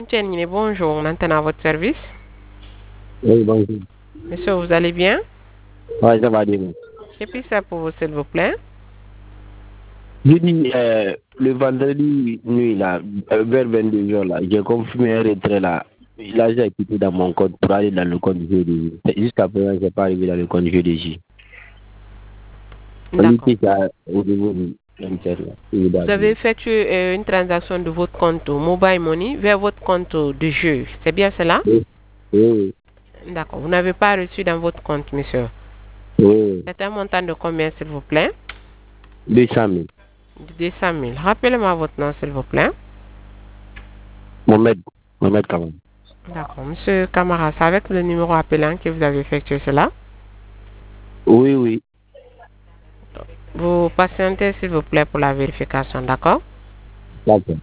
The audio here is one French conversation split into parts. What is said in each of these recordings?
Tienine, bonjour, maintenant à votre service. Oui, bonjour. Monsieur, vous allez bien? Ouais, ça va bien. Que puis ça pour vous, s'il vous plaît? Je dis, le vendredi nuit, là, vers 22h, là, j'ai confirmé un retrait, là. Là, j'ai quitté dans mon compte pour aller dans le compte GDJ. Jusqu'à présent, je n'ai pas arrivé dans le compte GDJ. On dit D'accord. que c'est au niveau du MTR, là. Vous avez effectué une transaction de votre compte Mobile Money vers votre compte de jeu. C'est bien cela? Oui, oui, D'accord. Vous n'avez pas reçu dans votre compte, monsieur. oui. C'est un montant de combien, s'il vous plaît? 200 000. De 200 000. Rappelez-moi votre nom, s'il vous plaît. Mohamed, Mohamed Kamal. D'accord. Monsieur Camara, c'est avec le numéro appelant que vous avez effectué cela. Oui, oui. Vous patientez, s'il vous plaît, pour la vérification, d'accord? D'accord.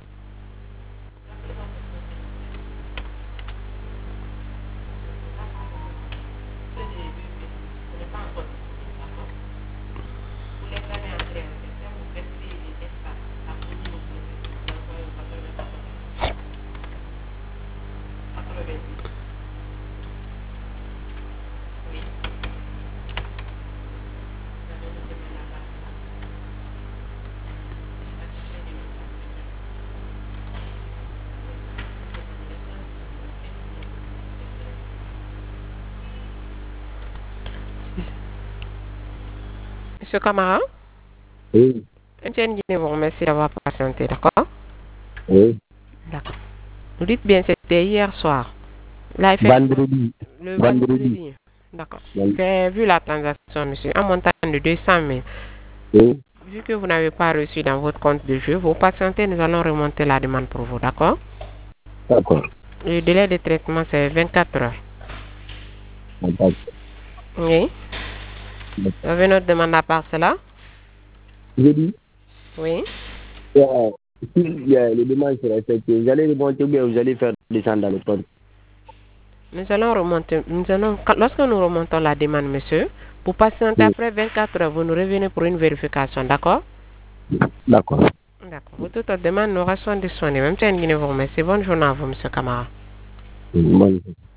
Monsieur Camara? Oui, Etienne Guinée vous remercie d'avoir patienté, d'accord? oui. D'accord. Vous dites bien c'était hier soir. Là, effectivement, Vendredi. le Vendredi. vendredi. D'accord. Oui. J'ai vu la transaction, monsieur, un montant de 200 000. Oui. Vu que vous n'avez pas reçu dans votre compte de jeu, vous patientez, nous allons remonter la demande pour vous, d'accord? D'accord. Le délai de traitement, c'est 24 heures. D'accord. Oui. Vous avez notre demande à part cela? Je dis, Oui. si le demande sera effectué, vous allez remonter ou bien vous allez faire descendre dans le compte. Nous allons remonter, lorsque nous remontons la demande, monsieur, vous patientez Oui. après 24 heures, vous nous revenez pour une vérification, d'accord? D'accord. D'accord. Votre demande nous reste disponible. Même si vous remercie. Bonne journée à vous, monsieur Camara. Bonne